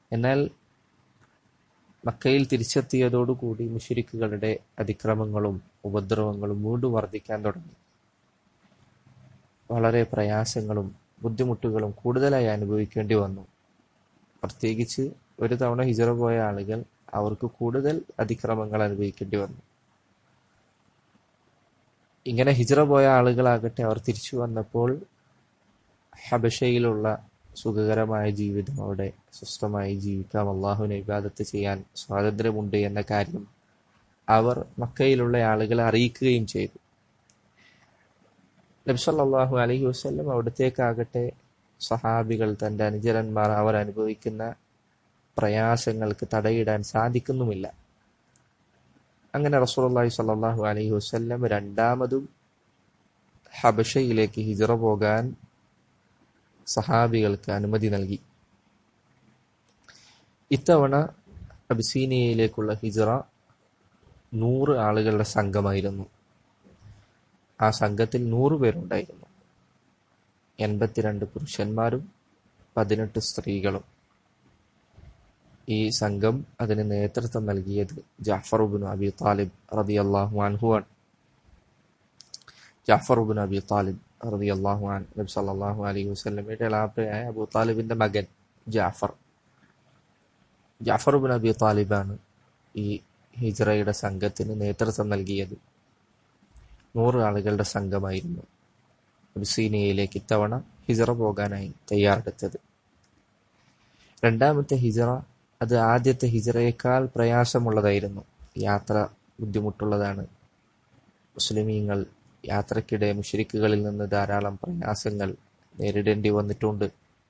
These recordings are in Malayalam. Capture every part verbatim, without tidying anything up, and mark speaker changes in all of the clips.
Speaker 1: എന്നാൽ മക്കയിൽ തിരിച്ചെത്തിയതോടുകൂടി മുശ്രിക്കുകളുടെ അതിക്രമങ്ങളും ഉപദ്രവങ്ങളും വീണ്ടും വർദ്ധിക്കാൻ തുടങ്ങി. വളരെ പ്രയാസങ്ങളും ബുദ്ധിമുട്ടുകളും കൂടുതലായി അനുഭവിക്കേണ്ടി വന്നു. പ്രത്യേകിച്ച് ഒരു തവണ ഹിജറ പോയ ആളുകൾ അവർക്ക് കൂടുതൽ അതിക്രമങ്ങൾ അനുഭവിക്കേണ്ടി വന്നു. ഇങ്ങനെ ഹിജറ പോയ ആളുകളാകട്ടെ അവർ തിരിച്ചു വന്നപ്പോൾ ഹബശയിലുള്ള സുഖകരമായ ജീവിതം, അവിടെ സ്വസ്ഥമായി ജീവിക്കാം, അള്ളാഹുവിനെ ഇബാദത്ത് ചെയ്യാൻ സ്വാതന്ത്ര്യമുണ്ട് എന്ന കാര്യം അവർ മക്കയിലുള്ള ആളുകളെ അറിയിക്കുകയും ചെയ്തു. നബി സല്ലല്ലാഹു അലൈഹി വസല്ലം അവിടത്തേക്കാകട്ടെ സഹാബികൾ, തന്റെ അനുചരന്മാർ അവർ അനുഭവിക്കുന്ന പ്രയാസങ്ങൾക്ക് തടയിടാൻ സാധിക്കുന്നുമില്ല. അങ്ങനെ റസൂലുള്ളാഹി സ്വല്ലല്ലാഹു അലൈഹി വസല്ലം രണ്ടാമതും ഹബശയിലേക്ക് ഹിജറ പോകാൻ സഹാബികൾക്ക് അനുമതി നൽകി. ഇത്തവണ അബിസീനിയയിലേക്കുള്ള ഹിജറ നൂറ് ആളുകളുടെ സംഘമായിരുന്നു. ആ സംഘത്തിൽ നൂറ് പേരുണ്ടായിരുന്നു. എൺപത്തിരണ്ട് പുരുഷന്മാരും പതിനെട്ട് സ്ത്രീകളും. ഈ സംഘം അതിന് നേതൃത്വം നൽകിയത് ജഅഫർ ഇബ്നു അബി താലിബ് റളിയല്ലാഹു അൻഹു ആണ്. ജഅഫർ ഇബ്നു അബി താലിബ് റളിയല്ലാഹു അൻഹു നബി സല്ലല്ലാഹു അലൈഹി വസല്ലമയുടെ ഇളാപ്പയായ അബൂ താലിബിന്റെ മകൻ ജഅഫർ. ജഅഫർ ഇബ്നു അബി താലിബാണ് ഈ ഹിജ്റയുടെ സംഘത്തിന് നേതൃത്വം നൽകിയത്. നൂറ് ആളുകളുടെ സംഘമായിരുന്നു അബിസീനിയയിലേക്ക് ഇത്തവണ ഹിജ്റ പോകാനായി തയ്യാറെടുത്തത്. രണ്ടാമത്തെ ഹിജ്റ അത് ആദ്യത്തെ ഹിജ്റയേക്കാൾ പ്രയാസമുള്ളതായിരുന്നു. യാത്ര ബുദ്ധിമുട്ടുള്ളതാണ്. മുസ്ലിമീങ്ങൾ യാത്രക്കിടെ മുശ്രിക്കുകളിൽ നിന്ന് ധാരാളം പ്രയാസങ്ങൾ നേരിടേണ്ടി വന്നിട്ടുണ്ട്.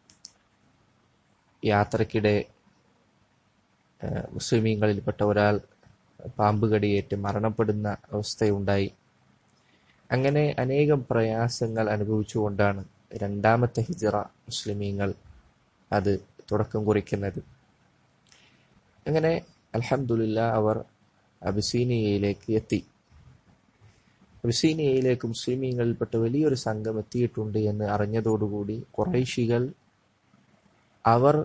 Speaker 1: യാത്രക്കിടെ മുസ്ലിമീങ്ങളിൽപ്പെട്ട ഒരാൾ പാമ്പ് കടിയേറ്റ് മരണപ്പെടുന്ന അവസ്ഥയുണ്ടായി. അങ്ങനെ അനേകം പ്രയാസങ്ങൾ അനുഭവിച്ചുകൊണ്ടാണ് രണ്ടാമത്തെ ഹിജ്റ മുസ്ലിമീങ്ങൾ അത് തുടക്കം കുറിക്കുന്നത്. അങ്ങനെ അൽഹംദുലില്ലാ അവർ അബിസീനിയയിലേക്ക് എത്തി. അബിസീനിയയിലേക്ക് മുസ്ലിമീങ്ങളിൽപ്പെട്ട വലിയൊരു സംഘം എത്തിയിട്ടുണ്ട് എന്ന് അറിഞ്ഞതോടുകൂടി ഖുറൈശികൾ അവർ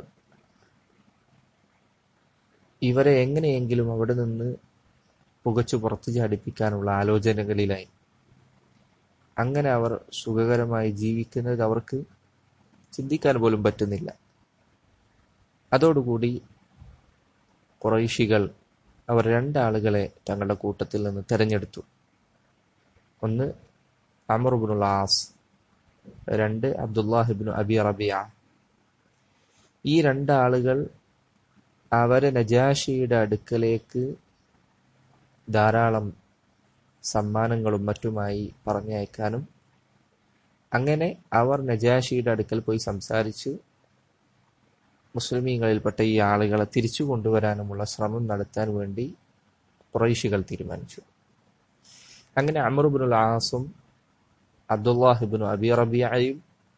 Speaker 1: ഇവരെ എങ്ങനെയെങ്കിലും അവിടെ നിന്ന് പുകച്ചു പുറത്തു ചാടിപ്പിക്കാനുള്ള ആലോചനകളിലായി. അങ്ങനെ അവർ സുഖകരമായി ജീവിക്കുന്നത് അവർക്ക് ചിന്തിക്കാൻ പോലും പറ്റുന്നില്ല. അതോടുകൂടി ഖുറൈശികൾ അവർ രണ്ടാളുകളെ തങ്ങളുടെ കൂട്ടത്തിൽ നിന്ന് തെരഞ്ഞെടുത്തു. ഒന്ന് അംർ ഇബ്നുൽ ആസ്, രണ്ട് അബ്ദുല്ലാഹ് ഇബ്നു അബി റബിയ. ഈ രണ്ടാളുകൾ അവരെ നജാഷിയുടെ അടുക്കലേക്ക് ധാരാളം സമ്മാനങ്ങളും മറ്റുമായി പറഞ്ഞയക്കാനും അങ്ങനെ അവർ നജാഷിയുടെ അടുക്കൽ പോയി സംസാരിച്ച് മുസ്ലിമീങ്ങളിൽപ്പെട്ട ഈ ആളുകളെ തിരിച്ചു കൊണ്ടുവരാനുമുള്ള ശ്രമം നടത്താൻ വേണ്ടി ഖുറൈശികൾ തീരുമാനിച്ചു. അങ്ങനെ അംർ ഇബ്നുൽ ആസും അബ്ദുല്ലാഹ് ഇബ്നു അബി റബിയയും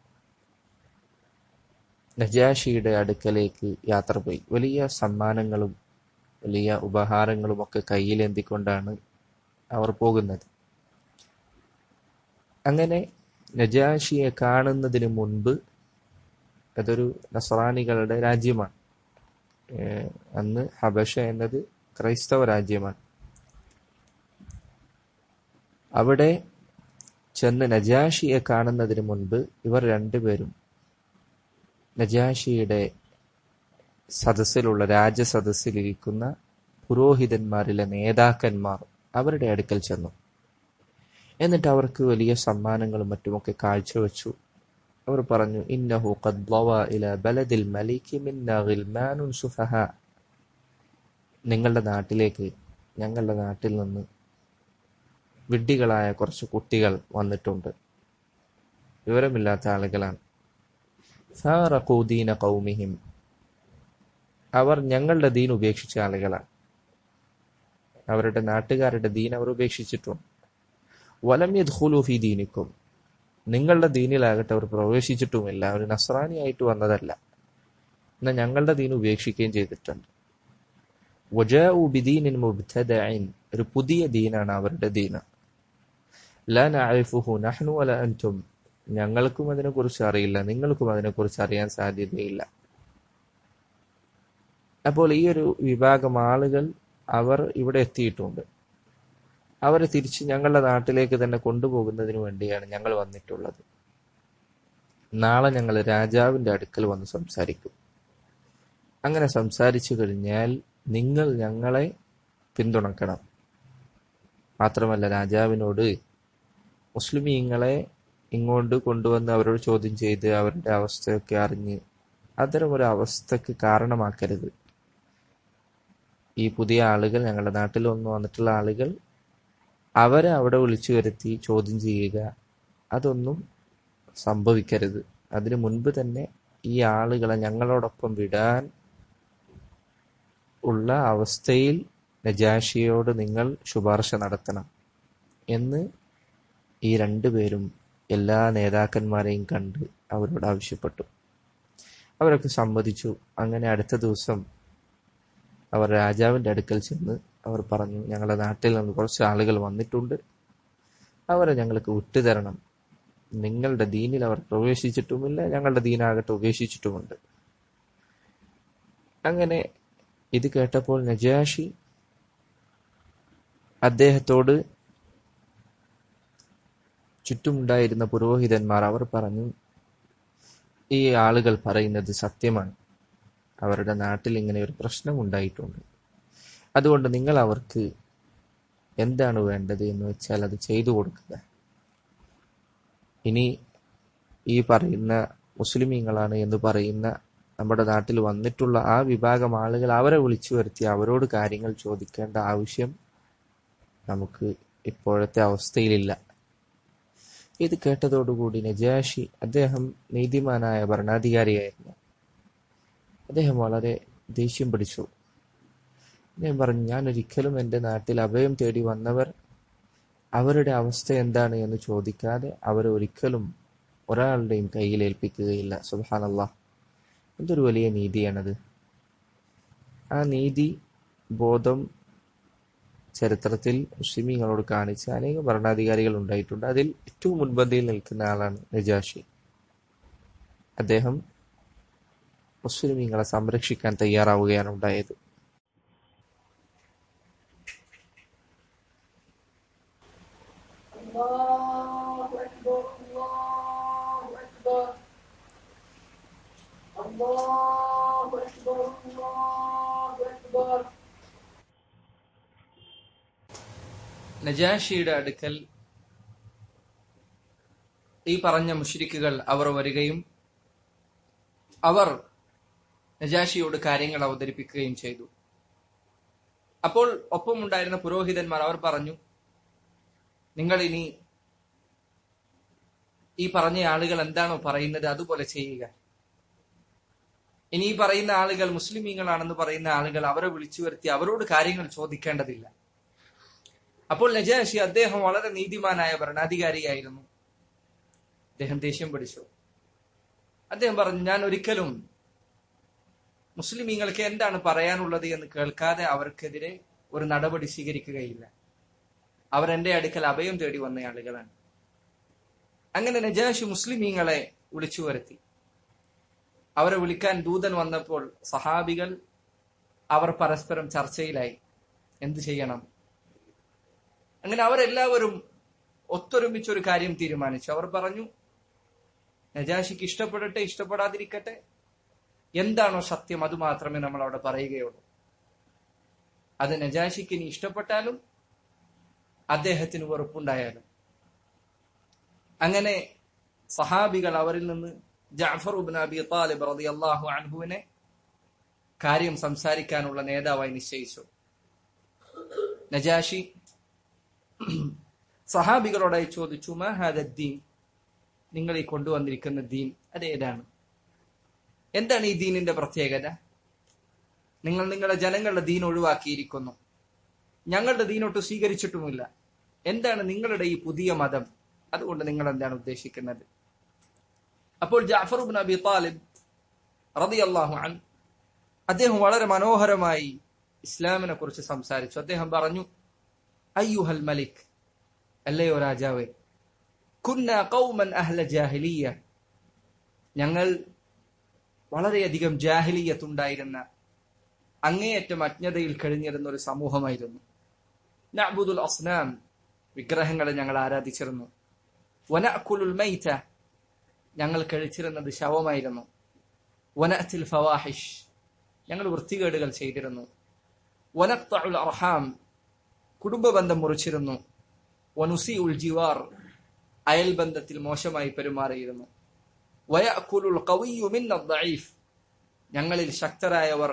Speaker 1: നജാഷിയുടെ അടുക്കലേക്ക് യാത്ര പോയി. വലിയ സമ്മാനങ്ങളും വലിയ ഉപഹാരങ്ങളും ഒക്കെ കയ്യിലേന്തിക്കൊണ്ടാണ് അവർ പോകുന്നത്. അങ്ങനെ നജാഷിയെ കാണുന്നതിന് മുൻപ്, അതൊരു നസ്രാനികളുടെ രാജ്യമാണ്, അന്ന് ഹബശ എന്നത് ക്രൈസ്തവ രാജ്യമാണ്. അവിടെ ചെന്ന് നജാഷിയെ കാണുന്നതിന് മുൻപ് ഇവർ രണ്ടുപേരും നജാഷിയുടെ സദസ്സിലുള്ള രാജസദസ്സിലിരിക്കുന്ന പുരോഹിതന്മാരിലെ നേതാക്കന്മാർ അവരുടെ അടുക്കൽ ചെന്നു. എന്നിട്ട് അവർക്ക് വലിയ സമ്മാനങ്ങളും മറ്റുമൊക്കെ കാഴ്ചവെച്ചു. അവർ പറഞ്ഞു, ഇന്നഹു ഖദ് ളവ ഇലാ ബലദിൽ മലികി മിന്നാ ഗിൽമാനുൻ സുഫഹാ. നിങ്ങളുടെ നാട്ടിലേക്ക്, ഞങ്ങളുടെ നാട്ടിൽ നിന്ന് വിഡ്ഢികളായ കുറച്ച് കുട്ടികൾ വന്നിട്ടുണ്ട്. വിവരമില്ലാത്ത ആളുകളാണ്. ഫാറഖൂ ദീന ഖൗമിഹിം. അവർ ഞങ്ങളുടെ ദീൻ ഉപേക്ഷിച്ച ആളുകളാണ്. അവരുടെ നാട്ടുകാരുടെ ദീൻ അവർ ഉപേക്ഷിച്ചിട്ടുണ്ട്. വലം യദ്ഖുലൂ ഫീ ദീനിക്കും. നിങ്ങളുടെ ദീനിലാകട്ടെ അവർ പ്രവേശിച്ചിട്ടുമില്ല. അവർ നസ്രാനിയായിട്ട് വന്നതല്ല, എന്നാൽ ഞങ്ങളുടെ ദീൻ ഉപേക്ഷിക്കുകയും ചെയ്തിട്ടുണ്ട്. വജാഉ ബിദീനിൻ മുബ്തദഇൻ. ഒരു പുതിയ ദീനാണ് അവരുടെ ദീൻ. ലാ നഅരിഫുഹു നഹ്നു വലാ അൻതും. ഞങ്ങൾക്കും അതിനെക്കുറിച്ച് അറിയില്ല, നിങ്ങൾക്കും അതിനെക്കുറിച്ച് അറിയാൻ സാധ്യതയില്ല. അപ്പോൾ ഈ ഒരു വിഭാഗം ആളുകൾ അവർ ഇവിടെ എത്തിയിട്ടുണ്ട്. അവരെ തിരിച്ച് ഞങ്ങളുടെ നാട്ടിലേക്ക് തന്നെ കൊണ്ടുപോകുന്നതിന് വേണ്ടിയാണ് ഞങ്ങൾ വന്നിട്ടുള്ളത്. നാളെ ഞങ്ങൾ രാജാവിന്റെ അടുക്കൽ വന്ന് സംസാരിക്കും. അങ്ങനെ സംസാരിച്ചു കഴിഞ്ഞാൽ നിങ്ങൾ ഞങ്ങളെ പിന്തുണക്കണം. മാത്രമല്ല രാജാവിനോട് മുസ്ലിമീങ്ങളെ ഇങ്ങോട്ട് കൊണ്ടുവന്ന് അവരോട് ചോദ്യം ചെയ്ത് അവരുടെ അവസ്ഥയൊക്കെ അറിഞ്ഞ് അത്തരം ഒരു അവസ്ഥക്ക് കാരണമാക്കരുത്. ഈ പുതിയ ആളുകൾ, ഞങ്ങളുടെ നാട്ടിൽ വന്ന് വന്നിട്ടുള്ള ആളുകൾ, അവരെ അവിടെ വിളിച്ചു വരുത്തി ചോദ്യം ചെയ്യുക, അതൊന്നും സംഭവിക്കരുത്. അതിനു മുൻപ് തന്നെ ഈ ആളുകളെ ഞങ്ങളോടൊപ്പം വിടാൻ ഉള്ള അവസ്ഥയിൽ നജാഷിയോട് നിങ്ങൾ ശുപാർശ നടത്തണം എന്ന് ഈ രണ്ടുപേരും എല്ലാ നേതാക്കന്മാരെയും കണ്ട് അവരോട് ആവശ്യപ്പെട്ടു. അവരൊക്കെ സമ്മതിച്ചു. അങ്ങനെ അടുത്ത ദിവസം അവർ രാജാവിന്റെ അടുക്കൽ ചെന്ന് അവർ പറഞ്ഞു, ഞങ്ങളുടെ നാട്ടിൽ നിന്ന് കുറച്ച് ആളുകൾ വന്നിട്ടുണ്ട്, അവരെ ഞങ്ങൾക്ക് വിട്ടുതരണം. നിങ്ങളുടെ ദീനിൽ അവർ പ്രവേശിച്ചിട്ടുമില്ല, ഞങ്ങളുടെ ദീനാകട്ടെ ഉപേക്ഷിച്ചിട്ടുമുണ്ട്. അങ്ങനെ ഇത് കേട്ടപ്പോൾ നജാഷി അദ്ദേഹത്തോട് ചുറ്റുമുണ്ടായിരുന്ന പുരോഹിതന്മാർ അവർ പറഞ്ഞു, ഈ ആളുകൾ പറയുന്നത് സത്യമാണ്. അവരുടെ നാട്ടിൽ ഇങ്ങനെ ഒരു പ്രശ്നം ഉണ്ടായിട്ടുണ്ട്. അതുകൊണ്ട് നിങ്ങൾ അവർക്ക് എന്താണ് വേണ്ടത് എന്ന് വെച്ചാൽ അത് ചെയ്തു കൊടുക്കുക. ഇനി ഈ പറയുന്ന മുസ്ലിമീങ്ങളാണ് എന്ന് പറയുന്ന നമ്മുടെ നാട്ടിൽ വന്നിട്ടുള്ള ആ വിഭാഗം ആളുകൾ അവരെ വിളിച്ചു വരുത്തി അവരോട് കാര്യങ്ങൾ ചോദിക്കേണ്ട ആവശ്യം നമുക്ക് ഇപ്പോഴത്തെ അവസ്ഥയിലില്ല. ഇത് കേട്ടതോടുകൂടി നജാഷി, അദ്ദേഹം നീതിമാനായ ഭരണാധികാരിയായിരുന്നു, അദ്ദേഹം വളരെ ദേഷ്യം പിടിച്ചു. അദ്ദേഹം പറഞ്ഞു, ഞാൻ ഒരിക്കലും എൻ്റെ നാട്ടിൽ അഭയം തേടി വന്നവർ അവരുടെ അവസ്ഥ എന്താണ് എന്ന് ചോദിക്കാതെ അവരെ ഒരിക്കലും ഒരാളുടെയും കയ്യിൽ ഏൽപ്പിക്കുകയില്ല. സുബ്ഹാനല്ലാഹ്, എന്തൊരു വലിയ നീതിയാണത്. ആ നീതി ബോധം ചരിത്രത്തിൽ മുസ്ലിമീങ്ങളോട് കാണിച്ച അനേകം ഭരണാധികാരികൾ ഉണ്ടായിട്ടുണ്ട്. അതിൽ ഏറ്റവും മുൻപന്തിയിൽ നിൽക്കുന്ന ആളാണ് നജാഷി. അദ്ദേഹം മുസ്ലിമീങ്ങളെ സംരക്ഷിക്കാൻ തയ്യാറാവുകയാണ് ഉണ്ടായത്. നജാഷിയുടെ അടുക്കൽ ഈ പറഞ്ഞ മുശ്രിക്കുകൾ അവർ വരികയും അവർ നജാഷിയോട് കാര്യങ്ങൾ അവതരിപ്പിക്കുകയും ചെയ്തു. അപ്പോൾ ഒപ്പമുണ്ടായിരുന്ന പുരോഹിതന്മാർ അവർ പറഞ്ഞു, നിങ്ങൾ ഇനി ഈ പറഞ്ഞ ആളുകൾ എന്താണോ പറയുന്നത് അതുപോലെ ചെയ്യുക. ഇനി ഈ പറയുന്ന ആളുകൾ മുസ്ലിമീങ്ങളാണെന്ന് പറയുന്ന ആളുകൾ അവരെ വിളിച്ചു വരുത്തി അവരോട് കാര്യങ്ങൾ ചോദിക്കേണ്ടതില്ല. അപ്പോൾ നജാഷി, അദ്ദേഹം വളരെ നീതിമാനായ ഭരണാധികാരിയായിരുന്നു, അദ്ദേഹം ദേഷ്യം പിടിച്ചു. അദ്ദേഹം പറഞ്ഞു, ഞാൻ ഒരിക്കലും മുസ്ലിമീങ്ങൾക്ക് എന്താണ് പറയാനുള്ളത് എന്ന് കേൾക്കാതെ അവർക്കെതിരെ ഒരു നടപടി സ്വീകരിക്കുകയില്ല. അവരെന്റെ അടുക്കൽ അഭയം തേടി വന്ന ആളുകളാണ്. അങ്ങനെ നജാഷി മുസ്ലിമീങ്ങളെ വിളിച്ചു വരുത്തി. അവരെ വിളിക്കാൻ ദൂതൻ വന്നപ്പോൾ സഹാബികൾ അവർ പരസ്പരം ചർച്ചയിലായി, എന്ത് ചെയ്യണം. അങ്ങനെ അവരെല്ലാവരും ഒത്തൊരുമിച്ചൊരു കാര്യം തീരുമാനിച്ചു. അവർ പറഞ്ഞു, നജാഷിക്ക് ഇഷ്ടപ്പെടട്ടെ ഇഷ്ടപ്പെടാതിരിക്കട്ടെ, എന്താണോ സത്യം അത് മാത്രമേ നമ്മൾ അവിടെ പറയുകയുള്ളൂ. അത് നജാഷിക്ക് ഇനി ഇഷ്ടപ്പെട്ടാലും അദ്ദേഹത്തിന് വെറുപ്പുണ്ടായാലും. അങ്ങനെ സഹാബികൾ അവരിൽ നിന്ന് ജഅഫർ ഇബ്നു അബീ ത്വാലിബ് റളിയല്ലാഹു അൻഹുവിനെ കാര്യം സംസാരിക്കാനുള്ള നേതാവായി നിശ്ചയിച്ചു. നജാഷി സഹാബികളോടായി ചോദിച്ചു, മാ ഹാദ ദീൻ, നിങ്ങൾ ഈ കൊണ്ടുവന്നിരിക്കുന്ന ദീൻ അതേതാണ്? എന്താണ് ഈ ദീനിന്റെ പ്രത്യേകത? നിങ്ങൾ നിങ്ങളുടെ ജനങ്ങളുടെ ദീൻ ഒഴിവാക്കിയിരിക്കുന്നു, ഞങ്ങളുടെ ദീനൊട്ട് സ്വീകരിച്ചിട്ടുമില്ല. എന്താണ് നിങ്ങളുടെ ഈ പുതിയ മതം? അതുകൊണ്ട് നിങ്ങൾ എന്താണ് ഉദ്ദേശിക്കുന്നത്? അപ്പോൾ ജഅഫർ ഇബ്നു അബീ ത്വാലിബ് റളിയല്ലാഹു അൻഹു അദ്ദേഹം വളരെ മനോഹരമായി ഇസ്ലാമിനെ കുറിച്ച് സംസാരിച്ചു. അദ്ദേഹം പറഞ്ഞു, അയ്യുഹൽ മലിക്, അല്ലയോ രാജാവേ, കുന്നാ ഖൗമൻ അഹ്ല ജാഹിലിയ്യ, ഞങ്ങൾ വളരെയധികം ജാഹിലിയ്യത്ത് ഉണ്ടായിരുന്ന
Speaker 2: അങ്ങേയറ്റം അജ്ഞതയിൽ കഴിഞ്ഞിരുന്ന ഒരു സമൂഹമായിരുന്നു. നഅ്ബുദുൽ അസ്നാം, വിഗ്രഹങ്ങളെ ഞങ്ങൾ ആരാധിച്ചിരുന്നു. വനഅകുലുൽ മൈത, ഞങ്ങൾ കഴിച്ചിരുന്നത് ശവമായിരുന്നു. വനഅതിൽ ഫവാഹിഷ്, ഞങ്ങൾ വൃത്തികേടുകൾ ചെയ്തിരുന്നു. വനഖ്തഉൽ അർഹാം, കുടുംബബന്ധം മുറിച്ചിരുന്നു. വനുസിഉൽ ജിവാർ, അയൽബന്ധത്തിൽ മോശമായി പെരുമാറിയിരുന്നു. വയഅകുലുൽ ഖവിയ്യു മിന്ന ദഈഫ്, ഞങ്ങളിൽ ശക്തരായവർ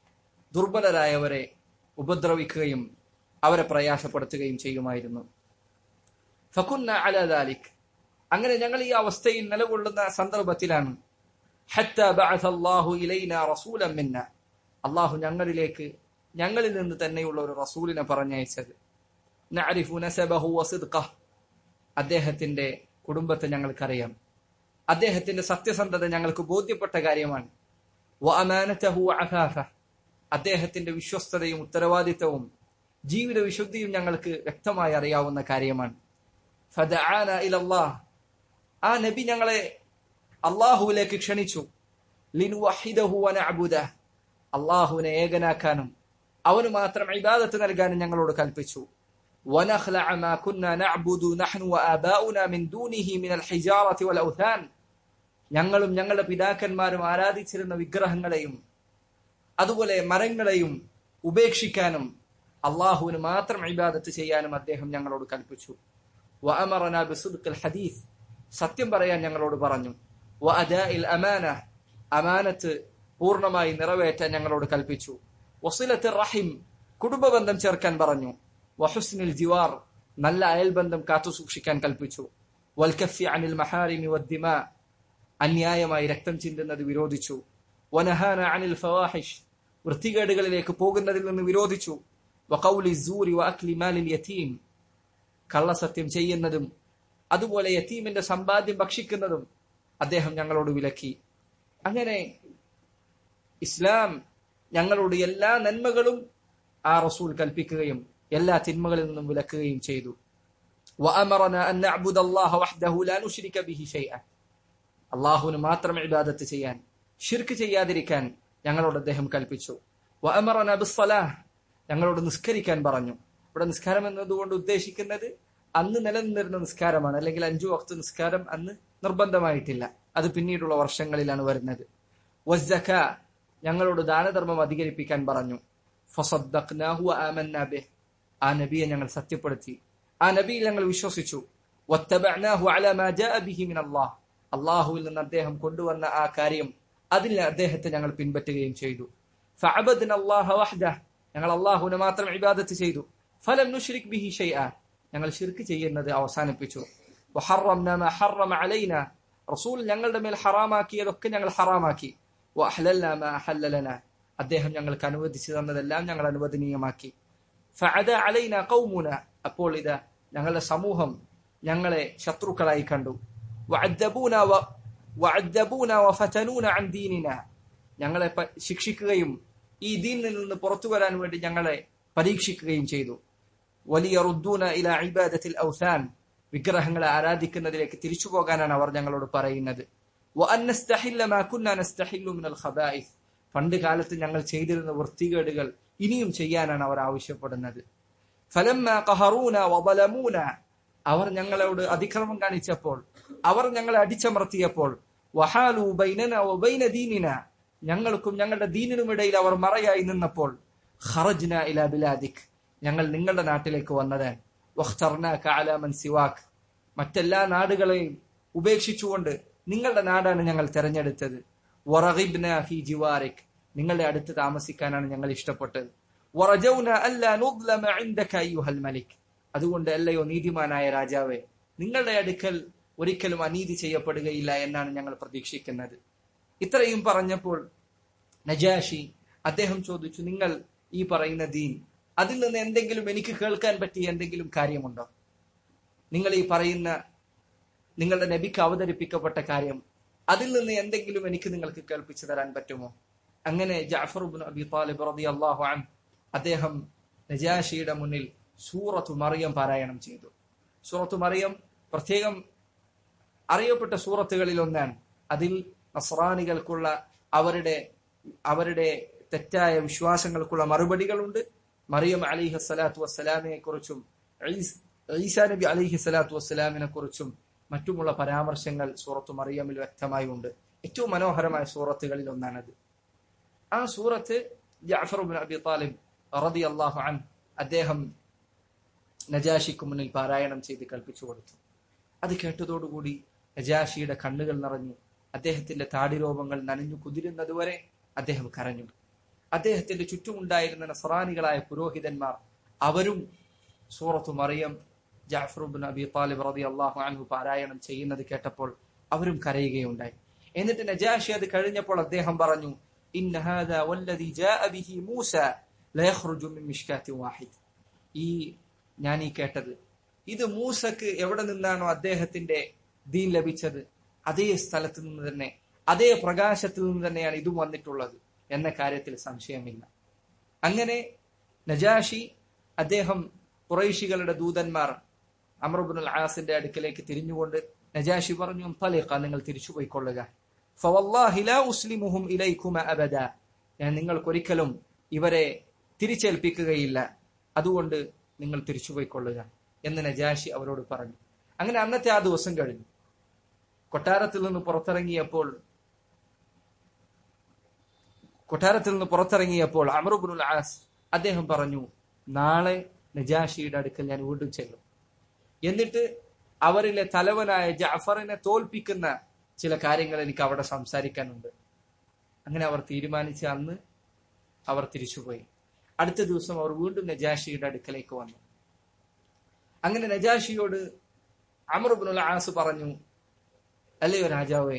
Speaker 2: ദുർബലരായവരെ ഉപദ്രവിക്കുകയും അവരെ പ്രയാസപ്പെടുത്തുകയും ചെയ്യുമായിരുന്നു. ഫകുന്ന അലാ ദാലിക്, അങ്ങനെ ഞങ്ങൾ ഈ അവസ്ഥയിൽ നിലകൊള്ളുന്ന സന്ദർഭത്തിലാണ് ഹത്താ ബഅസ അല്ലാഹു ഇലൈനാ റസൂലൻ മിന്നാ, അല്ലാഹു ഞങ്ങളിലേക്ക് ഞങ്ങളിൽ നിന്ന് തന്നെയുള്ള ഒരു റസൂലിനെ പറഞ്ഞയച്ചത്. നഅരിഫു നസബഹു വസിദ്ഖഹ്, അദ്ദേഹത്തിന്റെ കുടുംബത്തെ ഞങ്ങൾക്കറിയാം, അദ്ദേഹത്തിന്റെ സത്യസന്ധത ഞങ്ങൾക്ക് ബോധ്യപ്പെട്ട കാര്യമാണ്. വഅമാനതഹു വഅഫാഫഹ്, അദ്ദേഹത്തിന്റെ വിശ്വസ്തതയും ഉത്തരവാദിത്തവും ജീവിത വിശുദ്ധിയും ഞങ്ങൾക്ക് വ്യക്തമായി അറിയാവുന്ന കാര്യമാണ്. ഫദഅന ഇലല്ലാഹ്, ആ നബി ഞങ്ങളെ അല്ലാഹുവിലേക്ക് ക്ഷണിച്ചു. ലിനുവഹിദഹു വനഅബുദഹ്, അല്ലാഹുവിനെ ഏകനാക്കാനും അവന് മാത്രം ഇബാദത്ത് നൽകാനും ഞങ്ങളോട് കൽപ്പിച്ചു. വനഖ്ലഅ മാ കുന്നാ നഅബുദു നഹ്നു വആബാഉനാ മിൻ ദൂനിഹി മിനൽ ഹിജാറതി വൽ ഔഥാൻ, ഞങ്ങളും ഞങ്ങളുടെ പിതാക്കന്മാരും ആരാധിച്ചിരുന്ന വിഗ്രഹങ്ങളെയും അതുപോലെ മരങ്ങളെയും ഉപേക്ഷിക്കാനും അള്ളാഹുവിന് മാത്രം ഇബാദത്ത് ചെയ്യാനും അദ്ദേഹം ഞങ്ങളോട് കൽപ്പിച്ചു. വഅമറനാ ബിസിദ്ഖിൽ ഹദീസ്, സത്യം പറയാൻ ഞങ്ങളോട് പറഞ്ഞു. വഅദാഇൽ അമാന, അമാനത്ത് പൂർണ്ണമായി നിറവേറ്റാൻ ഞങ്ങളോട് കൽപ്പിച്ചു. വസിലത്തുർ റഹിം, കുടുംബബന്ധം ചേർക്കാൻ പറഞ്ഞു. വഹുസ്നുൽ ജിവാർ, നല്ല അയൽബന്ധം കാത്തുസൂക്ഷിക്കാൻ കൽപ്പിച്ചു. വൽകഫി അനിൽ മഹാരിമി വദ്ദിമാ, അന്യായമായി രക്തം ചിന്തുന്നത് വിരോധിച്ചു. വനഹാന അനിൽ ഫവാഹിഷ്, വൃത്തികേടുകളിലേക്ക് പോകുന്നതിൽ നിന്ന് വിരോധിച്ചു. വഖൗലി സൂരി വഅക്ലി മാലിൽ യതീം, കള്ളസത്യം ചെയ്യുന്നതും അതുപോലെ യതീമിന്റെ സമ്പാദ്യം ഭക്ഷിക്കുന്നതും അദ്ദേഹം ഞങ്ങളോട് വിലക്കി. അങ്ങനെ ഇസ്ലാം ഞങ്ങളോട് എല്ലാ നന്മകളും ആ റസൂൽ കൽപ്പിക്കുകയും എല്ലാ തിന്മകളിൽ നിന്നും വിലക്കുകയും ചെയ്തു. വഅമറനാ അൻ നഅ്ബുദല്ലാഹ വഹ്ദഹു ലാ നുശ്രിക ബിഹി ശൈഅൻ, അല്ലാഹുവിന് മാത്രം ഇബാദത്ത് ചെയ്യാൻ, ശിർക്ക് ചെയ്യാതിരിക്കാൻ ഞങ്ങളോട് അദ്ദേഹം കൽപ്പിച്ചു. വഅമറനാ ബിസ്സലാഹ്, ഞങ്ങളോട് നിസ്കരിക്കാൻ പറഞ്ഞു. ഇവിടെ നിസ്കാരം എന്നതുകൊണ്ട് ഉദ്ദേശിക്കുന്നത് അന്ന് നിലനിന്നിരുന്ന നിസ്കാരമാണ്, അല്ലെങ്കിൽ അഞ്ചു വഖ്ത് നിസ്കാരം അന്ന് നിർബന്ധമായിട്ടില്ല, അത് പിന്നീടുള്ള വർഷങ്ങളിലാണ് വരുന്നത്. വസ്സകാ, ഞങ്ങളോട് ദാനധർമ്മം അധികരിപ്പിക്കാൻ പറഞ്ഞു. ഫസദ്ദഖ്നാഹു വആമന്നാ ബിഹ്, ആ നബിയെ ഞങ്ങൾ സത്യപ്പെടുത്തി, ആ നബിയിൽ ഞങ്ങൾ വിശ്വസിച്ചു. വത്തബഅനാഹു അലാ മാ ജാഅ ബിഹി മിനല്ലാഹ്, അല്ലാഹുവിൽ നിന്ന് അദ്ദേഹം കൊണ്ടുവന്ന ആ കാര്യം അതിൽ അദ്ദേഹത്തെ ഞങ്ങൾ പിൻപറ്റുകയും ചെയ്തു. ഫഅബദ്നല്ലാഹ വഹ്ദഹ്, ഞങ്ങൾ അല്ലാഹുവിനെ മാത്രം ഇബാദത്ത് ചെയ്തു. ഫലം നുശ്രിക് ബിഹി ശൈഅ, ഞങ്ങൾ ശിർക്ക് ചെയ്യുന്നത് അവസാനിപ്പിച്ചു. വഹറംനാ മാ ഹറമ അലൈനാ, റസൂൽ ഞങ്ങളുടെ മേൽ ഹറാമാക്കിയതൊക്കെ ഞങ്ങൾ ഹറാമാക്കി. വഅഹ്ലൽനാ മാ അഹല്ല ലനാ, അദ്ദേഹം ഞങ്ങൾക്ക് അനുവദിച്ചു തന്നതെല്ലാം ഞങ്ങൾ അനുവദനീയമാക്കി. ഫഅദാ അലൈനാ ഖൗമുനാ, അപ്പോൾ ഇതാ ഞങ്ങളുടെ സമൂഹം ഞങ്ങളെ ശത്രുക്കളായി കണ്ടു. വഅദ്ദബൂനാ വഅദ്ദബൂനാ വഫതനൂനാ അൻ ദീനിനാ, ഞങ്ങളെ ശിക്ഷിക്കുകയും ഈ ദീനിൽ നിന്ന് പുറത്തു വരാൻ വേണ്ടി ഞങ്ങളെ പരീക്ഷിക്കുകയും ചെയ്തു. വലിയറുദ്ദൂന ഇലാ ഇബാദത്തിൽ ഔസാൻ, വിഗ്രഹങ്ങളെ ആരാധിക്കുന്നതിലേക്ക് തിരിച്ചു പോകാനാണ് അവർ ഞങ്ങളോട് പറയുന്നത്. വഅൻ നസ്തഹില്ല മാ കുന്നാ നസ്തഹില്ലു മിനൽ ഖബായിസ്, പണ്ട് കാലത്ത് ഞങ്ങൾ ചെയ്തിരുന്ന വൃത്തികേടുകൾ ഇനിയും ചെയ്യാനാണ് അവർ ആവശ്യപ്പെടുന്നത്. ഫലമ്മാ ഖഹറൂനാ വദലമൂനാ, അവർ ഞങ്ങളോട് അതിക്രമം കാണിച്ചപ്പോൾ, അവർ ഞങ്ങളെ അടിച്ചമർത്തിയപ്പോൾ, വഹാലു ബൈനനാ വബൈന ദീനിനാ, ഞങ്ങൾക്കും ഞങ്ങളുടെ ദീനിനുമിടയിൽ അവർ മറയായി നിന്നപ്പോൾ, ഖറജ്നാ ഇലാ ബിലാദിക്, ഞങ്ങൾ നിങ്ങളുടെ നാട്ടിലേക്ക് വന്നതാണ്. വഖ്തർനാക അലാ മൻ സിവാക്, മറ്റെല്ലാ നാടുകളെയും ഉപേക്ഷിച്ചുകൊണ്ട് നിങ്ങളുടെ നാടാണ് ഞങ്ങൾ തെരഞ്ഞെടുത്തത്. വറഗിബ്നാ ഫീ ജിവാരിക്, നിങ്ങളുടെ അടുത്ത് താമസിക്കാനാണ് ഞങ്ങൾ ഇഷ്ടപ്പെട്ടത്. വറജൗനാ അല്ലാ നുദ്ലമ ഇൻദക അയ്യുഹൽ മലിക്, അതുകൊണ്ട് അല്ലയോ നീതിമാനായ രാജാവേ, നിങ്ങളുടെ അടുക്കൽ ഒരിക്കലും അനീതി ചെയ്യപ്പെടുകയില്ല എന്നാണ് ഞങ്ങൾ പ്രതീക്ഷിക്കുന്നത്. ഇത്രയും പറഞ്ഞപ്പോൾ നജാഷി അദ്ദേഹം ചോദിച്ചു, നിങ്ങൾ ഈ പറയുന്ന ദീൻ, അതിൽ നിന്ന് എന്തെങ്കിലും എനിക്ക് കേൾക്കാൻ പറ്റിയ എന്തെങ്കിലും കാര്യമുണ്ടോ? നിങ്ങൾ ഈ പറയുന്ന നിങ്ങളുടെ നബിക്ക് അവതരിപ്പിക്കപ്പെട്ട കാര്യം, അതിൽ നിന്ന് എന്തെങ്കിലും എനിക്ക് നിങ്ങൾക്ക് കേൾപ്പിച്ചു തരാൻ പറ്റുമോ? അങ്ങനെ ജഅഫർ ഇബ്നു അബി ത്വാലിബ് റളിയല്ലാഹു അൻഹു അദ്ദേഹം നജാഷിയുടെ മുന്നിൽ സൂറത്തു മറിയം പാരായണം ചെയ്തു. സൂറത്തു മറിയം പ്രത്യേകം അറിയപ്പെട്ട സൂറത്തുകളിൽ ഒന്നാണ്. അതിൽ നസ്രാനികൾക്കുള്ള അവരുടെ അവരുടെ തെറ്റായ വിശ്വാസങ്ങൾക്കുള്ള മറുപടികളുണ്ട്. മറിയം അലൈഹി സ്വലാത്തു വസ്സലാമിനെ കുറിച്ചും ഈസാ നബി അലൈഹി സ്വലാത്തു വസ്സലാമിനെ കുറിച്ചും മറ്റുമുള്ള പരാമർശങ്ങൾ സൂറത്തു മറിയമിൽ വ്യക്തമായി ഉണ്ട്. ഏറ്റവും മനോഹരമായ സൂറത്തുകളിൽ ഒന്നാണത്. ആ സൂറത്ത് ജഅഫർ ഇബ്നു അബി താലിബ് റളിയല്ലാഹു അൻഹു അദ്ദേഹം നജാഷിക്ക് മുന്നിൽ പാരായണം ചെയ്ത് കൽപ്പിച്ചു കൊടുത്തു. അത് കേട്ടതോടുകൂടി നജാഷിയുടെ കണ്ണുകൾ നിറഞ്ഞു. അദ്ദേഹത്തിന്റെ താടിരോമങ്ങൾ നനഞ്ഞു കുതിരുന്നതുവരെ അദ്ദേഹം കരഞ്ഞു. അദ്ദേഹത്തിന്റെ ചുറ്റുമുണ്ടായിരുന്ന നസ്രാനികളായ പുരോഹിതന്മാർ അവരും സൂറത്തു Maryam Jafar ibn Abi Talib റളിയല്ലാഹു അൻഹു പാരായണം ചെയ്യുന്നത് കേട്ടപ്പോൾ അവരും കരയുകയുണ്ടായി. എന്നിട്ട് നജാഷി അത് കഴിഞ്ഞപ്പോൾ അദ്ദേഹം പറഞ്ഞു, ഇന്ന ഹാദാ വല്ലദീ ജാഅ ബിഹി മൂസ ലയഖ്റുജു മിൻ മിഷ്കാത്തി വാഹിദ്. ഈ ഞാൻ ഈ കേട്ടത് ഇത് മൂസക്ക് എവിടെ നിന്നാണോ അദ്ദേഹത്തിന്റെ ദീൻ ലഭിച്ചത് അതേ സ്ഥലത്ത് നിന്ന് തന്നെ അതേ പ്രകാശത്തിൽ നിന്ന് തന്നെയാണ് ഇതും വന്നിട്ടുള്ളത് എന്ന കാര്യത്തിൽ സംശയമില്ല. അങ്ങനെ നജാഷി അദ്ദേഹം ഖുറൈശികളുടെ ദൂതന്മാർ അംർ ഇബ്നുൽ ആസിന്റെ അടുക്കലേക്ക് തിരിഞ്ഞുകൊണ്ട് നജാഷി പറഞ്ഞു, തലിഖ, നിങ്ങൾ തിരിച്ചു പോയിക്കൊള്ളുക. ഫവല്ലാഹി ലാ ഉസ്ലിമുഹും ഇലൈകുമ അബദ, ഞാൻ നിങ്ങൾക്കൊരിക്കലും ഇവരെ തിരിച്ചേൽപ്പിക്കുകയില്ല, അതുകൊണ്ട് നിങ്ങൾ തിരിച്ചു പോയിക്കൊള്ളുക എന്ന് നജാഷി അവരോട് പറഞ്ഞു. അങ്ങനെ അന്നത്തെ ആ ദിവസം കഴിഞ്ഞു. കൊട്ടാരത്തിൽ നിന്ന് പുറത്തിറങ്ങിയപ്പോൾ കൊട്ടാരത്തിൽ നിന്ന് പുറത്തിറങ്ങിയപ്പോൾ അംർ ഇബ്നുൽ ആസ് അദ്ദേഹം പറഞ്ഞു, നാളെ നജാഷിയുടെ അടുക്കൽ ഞാൻ വീണ്ടും ചെല്ലും. എന്നിട്ട് അവരിലെ തലവനായ ജഅഫറിനെ തോൽപ്പിക്കുന്ന ചില കാര്യങ്ങൾ എനിക്ക് അവിടെ സംസാരിക്കാനുണ്ട്. അങ്ങനെ അവർ തീരുമാനിച്ച് അന്ന് അവർ തിരിച്ചുപോയി. അടുത്ത ദിവസം അവർ വീണ്ടും നജാഷിയുടെ അടുക്കലേക്ക് വന്നു. അങ്ങനെ നജാഷിയോട് അംർ ഇബ്നുൽ ആസ് പറഞ്ഞു, അല്ലയോ രാജാവേ,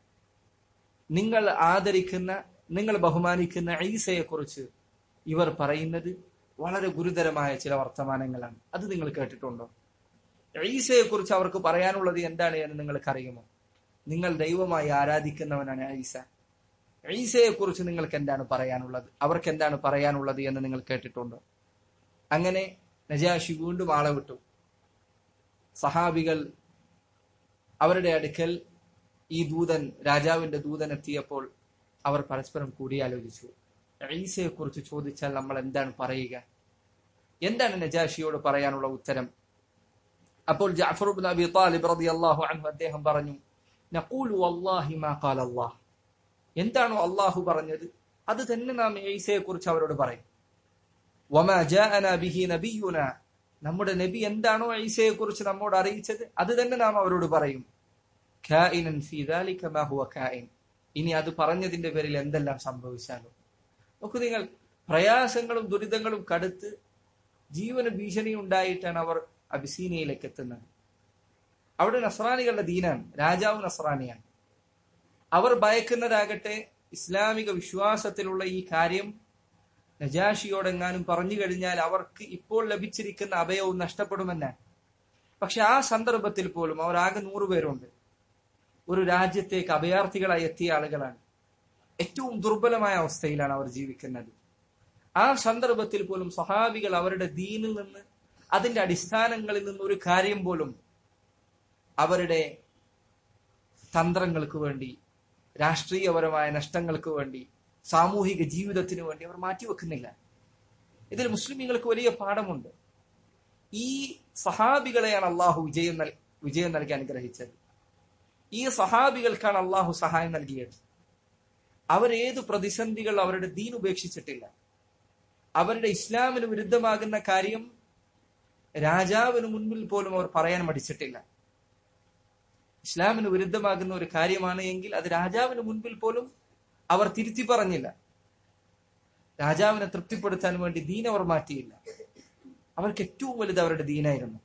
Speaker 2: നിങ്ങൾ ആദരിക്കുന്ന നിങ്ങൾ ബഹുമാനിക്കുന്ന ഈസയെ കുറിച്ച് ഇവർ പറയുന്നത് വളരെ ഗുരുതരമായ ചില വർത്തമാനങ്ങളാണ്. അത് നിങ്ങൾ കേട്ടിട്ടുണ്ടോ? ഈസയെ കുറിച്ച് അവർക്ക് പറയാനുള്ളത് എന്താണ് എന്ന് നിങ്ങൾക്കറിയുമോ? നിങ്ങൾ ദൈവമായി ആരാധിക്കുന്നവനാണ് ഈസ. ഈസയെ കുറിച്ച് നിങ്ങൾക്ക് എന്താണ് പറയാനുള്ളത്, അവർക്ക് എന്താണ് പറയാനുള്ളത് എന്ന് നിങ്ങൾ കേട്ടിട്ടുണ്ടോ? അങ്ങനെ നജാഷി വീണ്ടും ആളെ വിട്ടു. സഹാബികൾ അവരുടെ അടുക്കൽ ഈ ദൂതൻ രാജാവിന്റെ ദൂതൻ എത്തിയപ്പോൾ അവർ പരസ്പരം കൂടിയാലോചിച്ചു, ഈസയെ കുറിച്ച് ചോദിച്ചാൽ നമ്മൾ എന്താണ് പറയുക, എന്താണ് നജാഷിയോട് പറയാനുള്ള ഉത്തരം? അപ്പോൾ ജഅഫർ ഇബ്നു അബി താലിബ് റളിയല്ലാഹു അൻഹു അദ്ദേഹം പറഞ്ഞു, നഖൂലു വല്ലാഹി മാ ഖാല അല്ലാഹ്, എന്താണോ അല്ലാഹു പറഞ്ഞത് അത് തന്നെ നാം ഈസയെ കുറിച്ച് അവരോട് പറയും. വമാ ജാഅനാ ബിഹി നബിയുനാ, നമ്മുടെ നബി എന്താണോ ഈസയെ കുറിച്ച് നമ്മോട് അറിയിച്ചത് അത് തന്നെ നാം അവരോട് പറയും. കായിനൻ ഫീ ദാലിക മാ ഹുവ കായിൻ, ഇനി അത് പറഞ്ഞതിന്റെ പേരിൽ എന്തെല്ലാം സംഭവിച്ചാലും. നോക്കൂ നിങ്ങൾ, പ്രയാസങ്ങളും ദുരിതങ്ങളും കടുത്ത് ജീവന ഭീഷണി ഉണ്ടായിട്ടാണ് അവർ അബിസീനിയയിലേക്ക് എത്തുന്നത്. അവിടെ നസ്രാനികളുടെ ദീനാണ്, രാജാവ് നസ്രാനിയാണ്. അവർ ഭയക്കുന്നതാകട്ടെ ഇസ്ലാമിക വിശ്വാസത്തിലുള്ള ഈ കാര്യം നജാഷിയോടെങ്ങാനും പറഞ്ഞു കഴിഞ്ഞാൽ അവർക്ക് ഇപ്പോൾ ലഭിച്ചിരിക്കുന്ന അഭയവും നഷ്ടപ്പെടുമെന്നാണ്. പക്ഷെ ആ സന്ദർഭത്തിൽ പോലും അവർ ആകെ നൂറുപേരുണ്ട്. ഒരു രാജ്യത്തേക്ക് അഭയാർത്ഥികളായി എത്തിയ ആളുകളാണ്. ഏറ്റവും ദുർബലമായ അവസ്ഥയിലാണ് അവർ ജീവിക്കുന്നത്. ആ സന്ദർഭത്തിൽ പോലും സഹാബികൾ അവരുടെ ദീനിൽ നിന്ന്, അതിന്റെ അടിസ്ഥാനങ്ങളിൽ നിന്ന് ഒരു കാര്യം പോലും അവരുടെ തന്ത്രങ്ങൾക്ക് വേണ്ടി, രാഷ്ട്രീയപരമായ നഷ്ടങ്ങൾക്ക് വേണ്ടി, സാമൂഹിക ജീവിതത്തിന് വേണ്ടി അവർ മാറ്റിവെക്കുന്നില്ല. ഇതിൽ മുസ്ലിമീങ്ങൾക്ക് വലിയ പാഠമുണ്ട്. ഈ സഹാബികളെയാണ് അള്ളാഹു വിജയം നൽ വിജയം നൽകി അനുഗ്രഹിച്ചത്. ഈ സഹാബികൾക്കാണ് അള്ളാഹു സഹായം നൽകിയത്. അവരേതു പ്രതിസന്ധികൾ അവരുടെ ദീൻ ഉപേക്ഷിച്ചിട്ടില്ല. അവരുടെ ഇസ്ലാമിന് വിരുദ്ധമാകുന്ന കാര്യം രാജാവിന് മുൻപിൽ പോലും അവർ പറയാൻ മടിച്ചിട്ടില്ല. ഇസ്ലാമിന് വിരുദ്ധമാകുന്ന ഒരു കാര്യമാണ് എങ്കിൽ അത് രാജാവിന് മുൻപിൽ പോലും അവർ തിരുത്തി പറഞ്ഞില്ല. രാജാവിനെ തൃപ്തിപ്പെടുത്താൻ വേണ്ടി ദീൻ അവർ മാറ്റിയില്ല. അവർക്ക് ഏറ്റവും വലുത് അവരുടെ ദീനായിരുന്നു.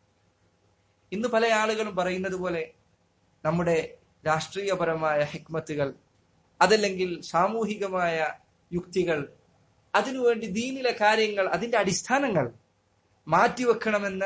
Speaker 2: ഇന്ന് പല ആളുകളും പറയുന്നത് പോലെ നമ്മുടെ രാഷ്ട്രീയപരമായ ഹിക്മത്തുകൾ, അതല്ലെങ്കിൽ സാമൂഹികമായ യുക്തികൾ, അതിനുവേണ്ടി ദീനിലെ കാര്യങ്ങൾ, അതിന്റെ അടിസ്ഥാനങ്ങൾ മാറ്റിവെക്കണമെന്ന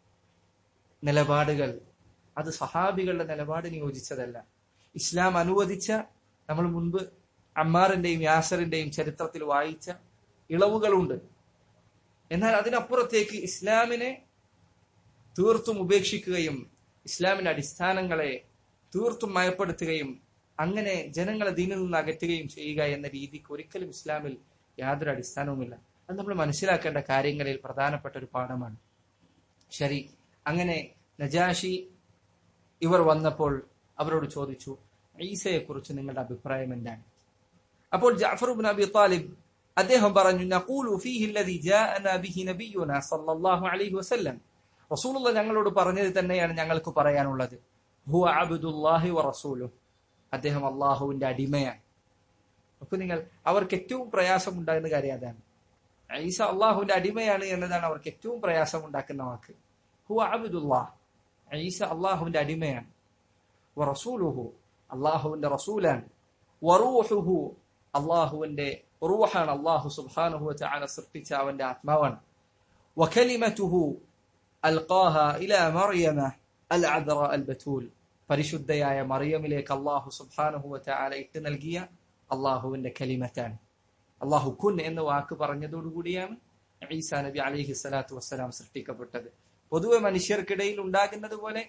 Speaker 2: നിലപാടുകൾ, അത് സഹാബികളുടെ നിലപാടിന് യോജിച്ചതല്ല. ഇസ്ലാം അനുവദിച്ച, നമ്മൾ മുൻപ് അമ്മാറിന്റെയും യാസറിന്റെയും ചരിത്രത്തിൽ വായിച്ച ഇളവുകളുണ്ട്. എന്നാൽ അതിനപ്പുറത്തേക്ക് ഇസ്ലാമിനെ തീർത്തും ഉപേക്ഷിക്കുകയും ഇസ്ലാമിന്റെ അടിസ്ഥാനങ്ങളെ തീർത്തും മയപ്പെടുത്തുകയും അങ്ങനെ ജനങ്ങളെ ദീനിൽ നിന്ന് അകറ്റുകയും ചെയ്യുക എന്ന രീതിക്ക് ഒരിക്കലും ഇസ്ലാമിൽ യാതൊരു അടിസ്ഥാനവുമില്ല. അത് നമ്മൾ മനസ്സിലാക്കേണ്ട കാര്യങ്ങളിൽ പ്രധാനപ്പെട്ട ഒരു പാഠമാണ്. ശരി, അങ്ങനെ നജാഷി ഇവർ വന്നപ്പോൾ അവരോട് ചോദിച്ചു, ഈസയെ കുറിച്ച് നിങ്ങളുടെ അഭിപ്രായം എന്താണ്? അപ്പോൾ ജഅഫർ ഇബ്നു അബി ത്വാലിബ് അദ്ദേഹം പറഞ്ഞു, നഖൂലു ഫീഹി അല്ലദീ ജാഅനാ ബിഹി നബിയുനാ സല്ലല്ലാഹു അലൈഹി വസല്ലം, റസൂലുള്ളാഹി ഞങ്ങളോട് പറഞ്ഞത് തന്നെയാണ് ഞങ്ങൾക്ക് പറയാനുള്ളത്. ഹുവ അബ്ദുല്ലാഹി വ റസൂലുഹു, അദ്ദേഹം അല്ലാഹുവിന്റെ അടിമയാണ്. അപ്പൊ നിങ്ങൾ അവർക്ക് ഏറ്റവും പ്രയാസം ഉണ്ടാകുന്ന കാര്യം അതാണ്. ഈസ അള്ളാഹുവിന്റെ അടിമയാണ് എന്നതാണ് അവർക്ക് ഏറ്റവും പ്രയാസം ഉണ്ടാക്കുന്ന വാക്ക്. ഹുവ അബ്ദുല്ലാഹ്, ഈസ അള്ളാഹുവിന്റെ അടിമയാണ്. വ റസൂലുഹു, അള്ളാഹുവിന്റെ റസൂലാണ്. വ റൂഹുഹു, അള്ളാഹുവിന്റെ റൂഹാണ്, അള്ളാഹു സുബ്ഹാനഹു വ തആല സൃഷ്ടിച്ച അവന്റെ ആത്മാവാണ്. വ കലിമതുഹു അൽഖാഹ ഇലാ മറിയമ അൽ അദ്റ അൽ ബതൂൽ, പരിശുദ്ധയായ മറിയമിലേക്ക് അള്ളാഹു സുബ്ഹാനഹു വ തആല ഇട്ട് നൽകിയ അള്ളാഹുവിന്റെ കലിമത്താണ്. അള്ളാഹു കുൻ എന്ന വാക്ക് പറഞ്ഞതോടുകൂടിയാണ് ഈസാ നബി അലൈഹി സ്വലാത്തു വസ്സലാം സൃഷ്ടിക്കപ്പെട്ടത്. പൊതുവെ മനുഷ്യർക്കിടയിൽ ഉണ്ടാകുന്നത് പോലെ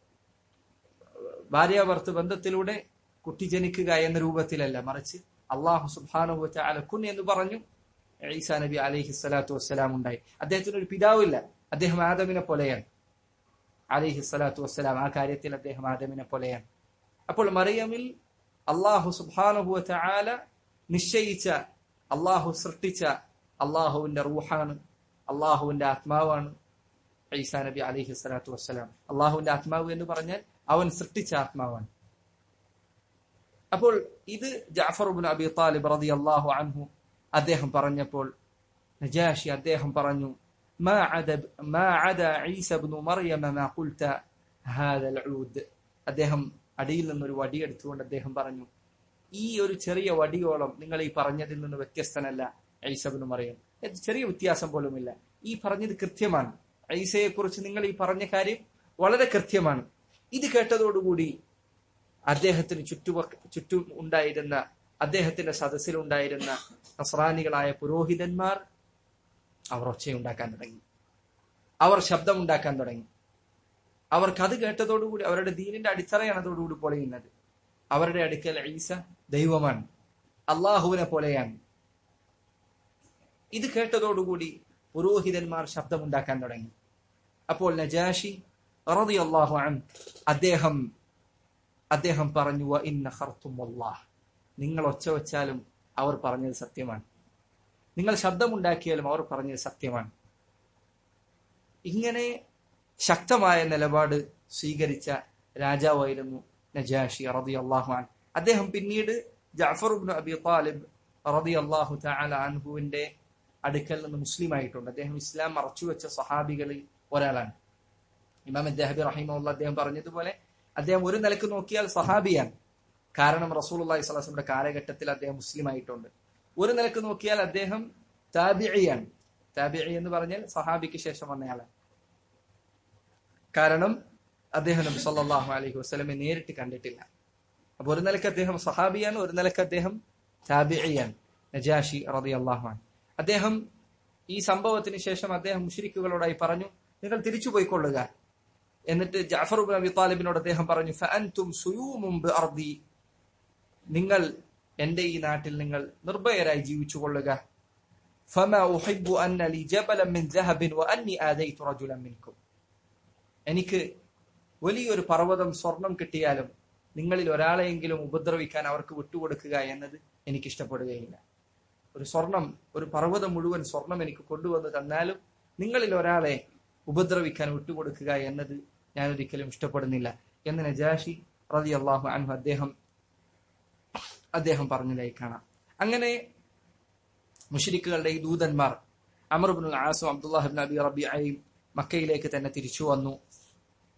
Speaker 2: ഭാര്യാഭർത്തൃ ബന്ധത്തിലൂടെ കുട്ടി ജനിക്കുക എന്ന രൂപത്തിലല്ല, മറിച്ച് അള്ളാഹു സുബ്ഹാനഹു വ തആല കുൻ എന്ന് പറഞ്ഞു, ഈസാ നബി അലൈഹി സ്വലാത്തു വസ്സലാം ഉണ്ടായി. അദ്ദേഹത്തിന് ഒരു പിതാവില്ല, അദ്ദേഹം ആദമിനെ പോലെയാണ് അലൈഹി സ്വലാത്തു വസ്സലാം. ആ കാര്യത്തിൽ അദ്ദേഹം ആദമിനെ പോലെയാണ്. അപ്പോൾ മറിയമിൽ അള്ളാഹു സുബ്ഹാനഹു വ തആല നിശ്ചയിച്ച, അള്ളാഹു സൃഷ്ടിച്ച അള്ളാഹുവിന്റെ റൂഹാണ്, അള്ളാഹുവിന്റെ ആത്മാവാണ് ഈസാ നബി അലൈഹി സ്വലാത്തു വസ്സലാം. അള്ളാഹുവിന്റെ ആത്മാവ് എന്ന് പറഞ്ഞാൽ അവൻ സൃഷ്ടിച്ച ആത്മാവാണ്. അപ്പോൾ ഇത് ജഅഫർ ഇബ്നു അബി ത്വാലിബ് റളിയല്ലാഹു അൻഹു അദ്ദേഹം പറഞ്ഞപ്പോൾ നജാഷി അദ്ദേഹം പറഞ്ഞു, മാ അദബ മാ അദ ഈസ ഇബ്നു മറിയമ മാ ഖുൽത ഹാദൽ ഊദ്. അദ്ദേഹം അടിയിൽ നിന്നൊരു വടി എടുത്തുകൊണ്ട് അദ്ദേഹം പറഞ്ഞു, ഈ ഒരു ചെറിയ വടിയോളം നിങ്ങൾ ഈ പറഞ്ഞതിൽ നിന്ന് വ്യത്യസ്തനല്ല ഈസ ഇബ്നു മറിയം. ചെറിയ വ്യത്യാസം പോലുമില്ല. ഈ പറഞ്ഞത് കൃത്യമാണ്. ഈസയെ കുറിച്ച് നിങ്ങൾ ഈ പറഞ്ഞ കാര്യം വളരെ കൃത്യമാണ്. ഇത് കേട്ടതോടുകൂടി അദ്ദേഹത്തിന് ചുറ്റുപ ചുറ്റും ഉണ്ടായിരുന്ന, അദ്ദേഹത്തിന്റെ സദസ്സിലുണ്ടായിരുന്ന നസ്രാനികളായ പുരോഹിതന്മാർ അവർ ഒച്ചയുണ്ടാക്കാൻ തുടങ്ങി, അവർ ശബ്ദമുണ്ടാക്കാൻ തുടങ്ങി. അവർക്ക് അത് കേട്ടതോടുകൂടി അവരുടെ ദീനിന്റെ അടിത്തറയാണ് അതോടുകൂടി പൊളിയുന്നത്. അവരുടെ അടുക്കൽ ഈസ ദൈവമാണ്, അള്ളാഹുവിനെ പോലെയാണ്. ഇത് കേട്ടതോടുകൂടി പുരോഹിതന്മാർ ശബ്ദമുണ്ടാക്കാൻ തുടങ്ങി. അപ്പോൾ നജാഷി റളിയല്ലാഹു അൻഹു അദ്ദേഹം അദ്ദേഹം പറഞ്ഞു, വ ഇന്ന ഖർതും വല്ലാഹ്, നിങ്ങൾ ഒച്ച വെച്ചാലും അവർ പറഞ്ഞത് സത്യമാണ്, നിങ്ങൾ ശബ്ദമുണ്ടാക്കിയാലും അവർ പറഞ്ഞത് സത്യമാണ്. ഇങ്ങനെ ശക്തമായ നിലപാട് സ്വീകരിച്ച രാജാവായിരുന്നു നജാഷി റളിയല്ലാഹു അൻഹു. അദ്ദേഹം പിന്നീട് ജഅഫർ ഇബ്നു അബി ത്വാലിബ് റളിയല്ലാഹു തആല അൻഹുവിന്റെ അടുക്കൽ നിന്ന് മുസ്ലിം ആയിട്ടുണ്ട്. അദ്ദേഹം ഇസ്ലാം മറച്ചുവെച്ച സഹാബികളിൽ ഒരാളാണ്. ഇമാം അദ്ദഹബി റഹിമഹുല്ലാഹ് അദ്ദേഹം പറഞ്ഞതുപോലെ അദ്ദേഹം ഒരു നിലക്ക് നോക്കിയാൽ സഹാബിയാണ്, കാരണം റസൂലുള്ളാഹി സ്വല്ലല്ലാഹു അലൈഹി വസല്ലമയുടെ കാലഘട്ടത്തിൽ അദ്ദേഹം മുസ്ലിം ആയിട്ടുണ്ട്. ഒരു നിലക്ക് നോക്കിയാൽ അദ്ദേഹം താബിഇയാണ്. താബിഇ എന്ന് പറഞ്ഞാൽ സഹാബിക്ക് ശേഷം വന്നയാളാണ്, കാരണം അദ്ദേഹം നബി സല്ലല്ലാഹു അലൈഹി വസല്ലമയെ നേരിട്ട് കണ്ടിട്ടില്ല. അപ്പൊ ഒരു നിലക്ക് അദ്ദേഹം സഹാബിയാണ്, ഒരു നിലക്ക് അദ്ദേഹം താബിഇയാണ്. നജാഷി റളിയല്ലാഹു അൻഹു അദ്ദേഹം ഈ സംഭവത്തിന് ശേഷം അദ്ദേഹം മുശ്രിക്കുകളോടായി പറഞ്ഞു, നിങ്ങൾ തിരിച്ചു പോയിക്കൊള്ളുക. എന്നിട്ട് ജഅഫർ ഇബ്നു അബി ത്വാലിബിനോട് അദ്ദേഹം പറഞ്ഞു, ഫഅൻതും സുയൂമും ബിഅർദി, നിങ്ങൾ എന്റെ ഈ നാട്ടിൽ നിങ്ങൾ നിർഭയരായി ജീവിച്ചു കൊള്ളുക. ഫമാ ഉഹിബ്ബു അന്ന ലി ജബലൻ മിൻ ദഹബിൻ വഅന്നി ആദൈതു റജുലൻ മിൻകും, എനിക്ക് വലിയൊരു പർവ്വതം സ്വർണം കിട്ടിയാലും നിങ്ങളിൽ ഒരാളെയെങ്കിലും ഉപദ്രവിക്കാൻ അവർക്ക് വിട്ടുകൊടുക്കുക എന്നത് എനിക്ക് ഇഷ്ടപ്പെടുകയില്ല. ഒരു സ്വർണം, ഒരു പർവ്വതം മുഴുവൻ സ്വർണം എനിക്ക് കൊണ്ടുവന്ന് തന്നാലും നിങ്ങളിൽ ഒരാളെ ഉപദ്രവിക്കാൻ വിട്ടുകൊടുക്കുക എന്നത് ഞാൻ ഒരിക്കലും ഇഷ്ടപ്പെടുന്നില്ല എന്ന് നജാഷി റളിയല്ലാഹു അൻഹു അദ്ദേഹം അദ്ദേഹം പറഞ്ഞതായി കാണാം. അങ്ങനെ മുശ്രിക്കുകളുടെ ഈ ദൂതന്മാർ അമർ ഇബ്നുൽ ആസും അബ്ദുല്ലാഹ് ഇബ്നു അബി റബീഅയും മക്കയിലേക്ക് തന്നെ തിരിച്ചു വന്നു.